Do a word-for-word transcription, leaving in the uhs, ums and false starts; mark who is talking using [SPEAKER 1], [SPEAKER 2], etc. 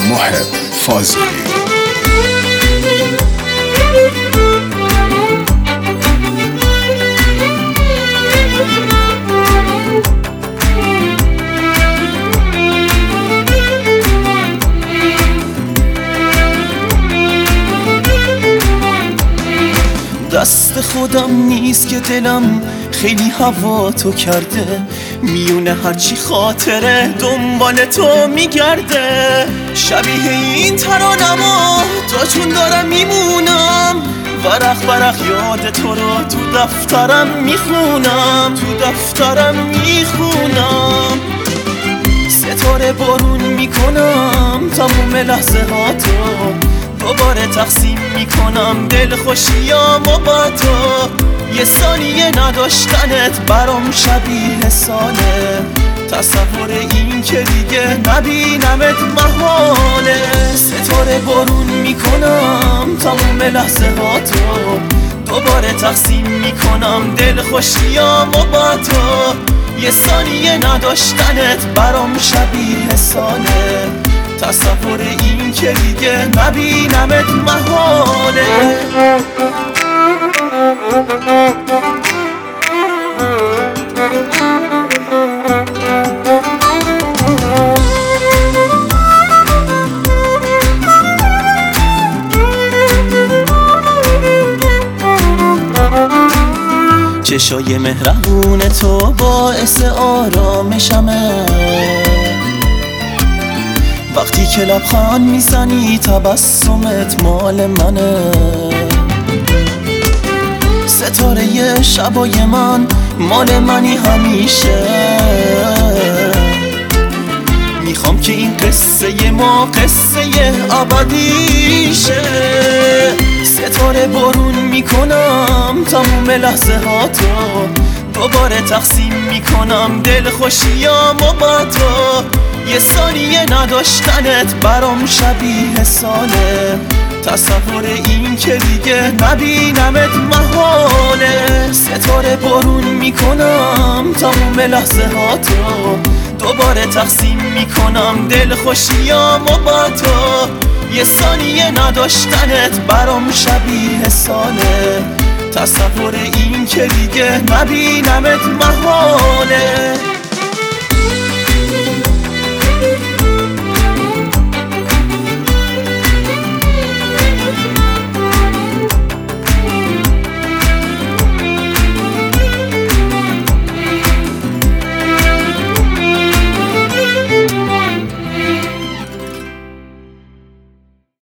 [SPEAKER 1] محب فاضلی.
[SPEAKER 2] دست خودم نیست که دلم خیلی هوا تو کرده، میونه هرچی خاطره دنبال تو میگرده. شبیه این ترانما تا چون دارم میمونم، ورق ورق یاد تو رو تو دفترم میخونم، تو دفترم میخونم. ستاره بارون میکنم تموم لحظه ها تو، دوباره تقسیم میکنم دل خوشیامو با تو. یه ثانیه نداشتنت برام شبیه ساله، تصور این که دیگه نبینمت محاله. ستاره بارون میکنم تموم لحظه ها تو، دوباره تقسیم میکنم دل خوشیامو با تو. یه ثانیه نداشتنت برام شبیه ساله، تصور این که دیگه نبینمت محاله. چشای مهربون تو باعث آرامشمه، وقتی که لبخند میزنی تبسمت مال منه. ستاره شبای من مال منی همیشه، میخوام که این قصه ما قصه ابدیشه. ستاره بارون میکنم تموم لحظه ها تو، دوباره تقسیم میکنم دل خوشیامو با تو. یه ثانیه نداشتنت برام شبیه ساله، تصور این که دیگه نبینمت محاله. ستاره بارون میکنم تموم لحظه ها تو، دوباره تقسیم میکنم دل خوشیامو با تو. یه ثانیه نداشتنت برام شبیه ساله، تصور این که دیگه نبینمت محاله.